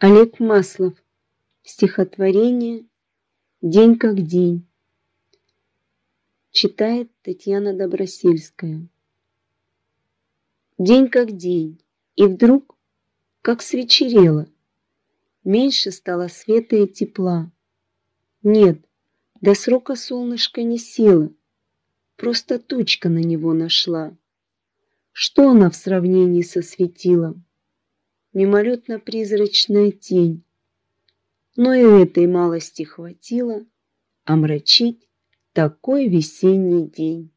Олег Маслов. Стихотворение «День как день». Читает Татьяна Добросельская. День как день, и вдруг, как свечерело, меньше стало света и тепла. Нет, до срока солнышко не село, просто тучка на него нашла. Что она в сравнении со светилом? Мимолетно-призрачная тень. Но и этой малости хватило омрачить такой весенний день.